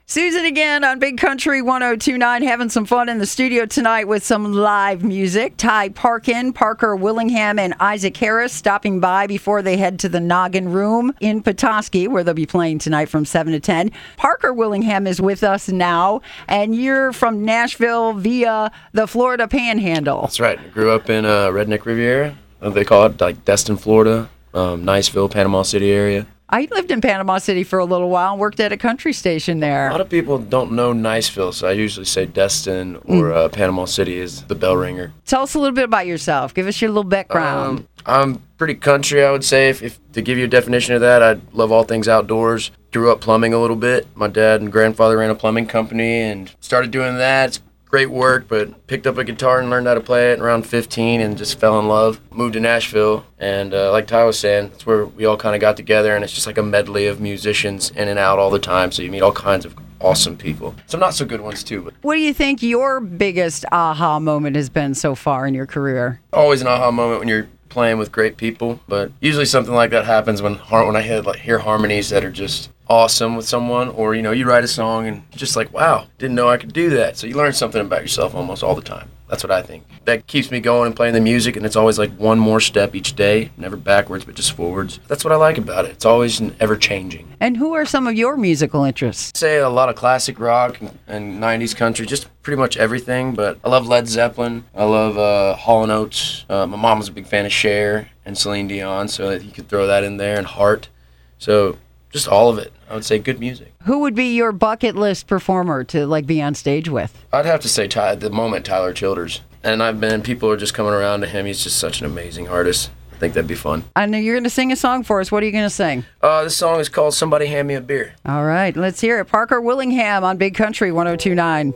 Susan again on Big Country 102.9, having some fun in the studio tonight with some live music. Ty Parkin, Parker Willingham, and Isaac Harris stopping by before they head to the Noggin Room in Petoskey, where they'll be playing tonight from 7 to 10. Parker Willingham is with us now, and you're from Nashville via the Florida Panhandle. That's right. I grew up in Redneck Riviera. They call it, like Destin, Florida, Niceville, Panama City area. I lived in Panama City for a little while and worked at a country station there. A lot of people don't know Niceville, so I usually say Destin or Panama City is the bell ringer. Tell us a little bit about yourself. Give us your little background. I'm pretty country, I would say. If to give you a definition of that, I love all things outdoors. Grew up plumbing a little bit. My dad and grandfather ran a plumbing company and started doing that. It's great work, but picked up a guitar and learned how to play it around 15 and just fell in love. Moved to Nashville, and like Ty was saying, that's where we all kind of got together, and it's just like a medley of musicians in and out all the time, so you meet all kinds of awesome people. Some not so good ones too. But what do you think your biggest aha moment has been so far in your career? Always an aha moment when you're playing with great people, but usually something like that happens when I hear harmonies that are just awesome with someone, or you write a song and just like, wow, didn't know I could do that. So you learn something about yourself almost all the time. That's what I think. That keeps me going and playing the music, and it's always like one more step each day, never backwards but just forwards. That's what I like about it. It's always ever changing. And who are some of your musical interests? I'd say a lot of classic rock and 90s country, just pretty much everything, but I love Led Zeppelin. I love Hall & Oates. My mom was a big fan of Cher and Celine Dion, so you could throw that in there, and Heart. So just all of it. I would say good music. Who would be your bucket list performer to be on stage with? I'd have to say at the moment Tyler Childers. And people are just coming around to him. He's just such an amazing artist. I think that'd be fun. I know you're going to sing a song for us. What are you going to sing? This song is called Somebody Hand Me a Beer. All right, let's hear it. Parker Willingham on Big Country 102.9.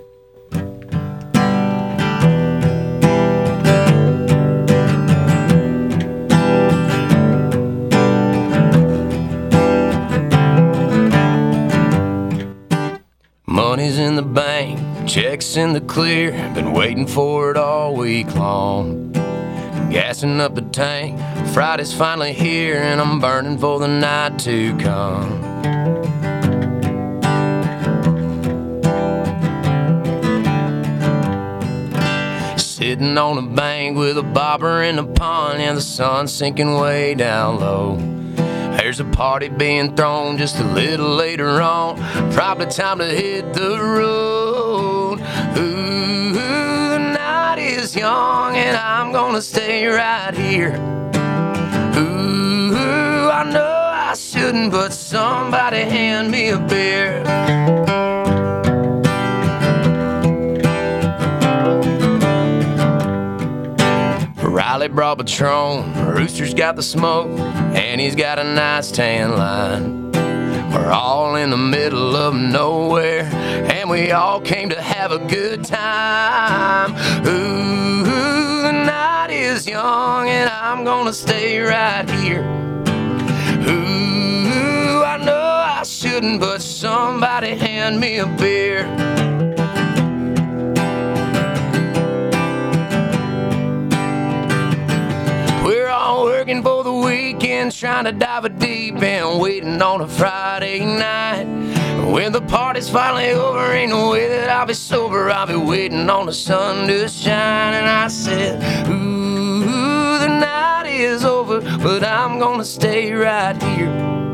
Money's in the bank, checks in the clear. Been waiting for it all week long. Gassing up the tank, Friday's finally here, and I'm burning for the night to come. Sitting on a bank with a bobber in a pond, and the sun's sinking way down low. There's a party being thrown just a little later on. Probably time to hit the road. Ooh, the night is young and I'm gonna stay right here. Ooh, I know I shouldn't, but somebody hand me a beer. Riley brought Patron, Rooster's got the smoke, and he's got a nice tan line. We're all in the middle of nowhere, and we all came to have a good time. Ooh, the night is young, and I'm gonna stay right here. Ooh, I know I shouldn't, but somebody hand me a beer. Working for the weekend, trying to dive a deep end, waiting on a Friday night. When the party's finally over, ain't no way that I'll be sober. I'll be waiting on the sun to shine. And I said, ooh, the night is over, but I'm gonna stay right here.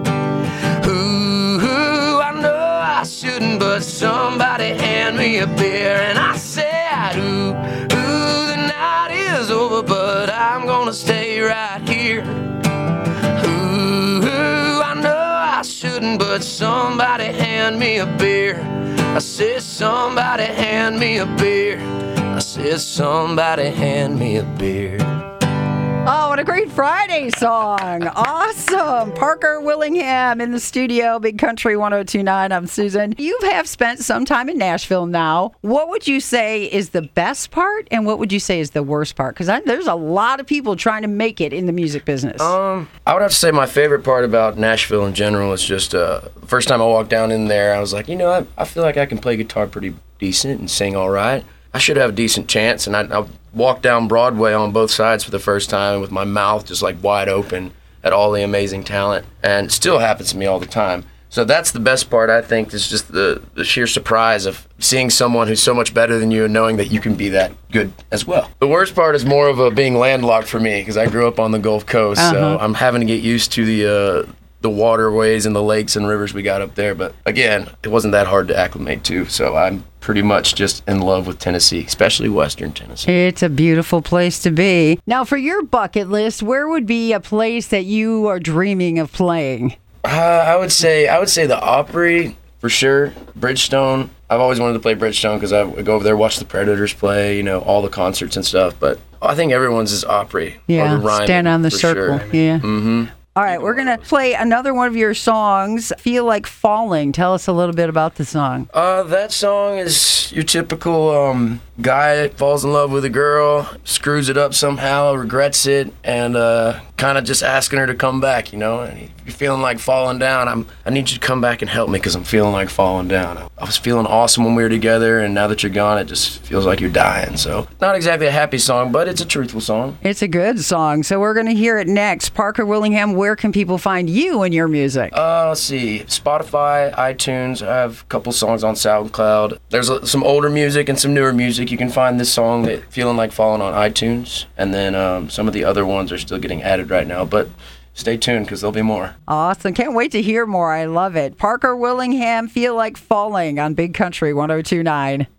Ooh, I know I shouldn't, but somebody hand me a beer. And I said, ooh, the night is over, but I'm gonna stay right here. Ooh, I know I shouldn't, but somebody hand me a beer. I said, somebody hand me a beer. I said, somebody hand me a beer. Oh, what a great Friday song. Awesome. Parker Willingham in the studio, Big Country 102.9. I'm Susan. You have spent some time in Nashville now. What would you say is the best part, and what would you say is the worst part? Because there's a lot of people trying to make it in the music business. I would have to say my favorite part about Nashville in general is just the first time I walked down in there, I was like, I feel like I can play guitar pretty decent and sing all right. I should have a decent chance, and I walked down Broadway on both sides for the first time with my mouth just like wide open at all the amazing talent, and it still happens to me all the time. So that's the best part, I think, is just the sheer surprise of seeing someone who's so much better than you and knowing that you can be that good as well. The worst part is more of a being landlocked for me because I grew up on the Gulf Coast, so I'm having to get used to the waterways and the lakes and rivers we got up there. But again, it wasn't that hard to acclimate to, so I'm pretty much just in love with Tennessee, especially Western Tennessee. It's a beautiful place to be. Now, for your bucket list, where would be a place that you are dreaming of playing? I would say the Opry for sure. Bridgestone. I've always wanted to play Bridgestone because I would go over there, watch the Predators play, you know, all the concerts and stuff. But I think everyone's is Opry. Yeah, or Ryman, stand on the for circle. Sure. Yeah. Mm-hmm. All right, we're going to play another one of your songs, Feel Like Falling. Tell us a little bit about the song. That song is your typical guy that falls in love with a girl, screws it up somehow, regrets it, and kind of just asking her to come back, you know? And you're feeling like falling down. I need you to come back and help me because I'm feeling like falling down. I was feeling awesome when we were together, and now that you're gone, it just feels like you're dying. So not exactly a happy song, but it's a truthful song. It's a good song, so we're going to hear it next. Parker Willingham, where can people find you and your music? Let's see. Spotify, iTunes. I have a couple songs on SoundCloud. There's some older music and some newer music. You can find this song, Feeling Like Falling, on iTunes. And then some of the other ones are still getting added right now. But stay tuned because there'll be more. Awesome. Can't wait to hear more. I love it. Parker Willingham, Feel Like Falling on Big Country 102.9.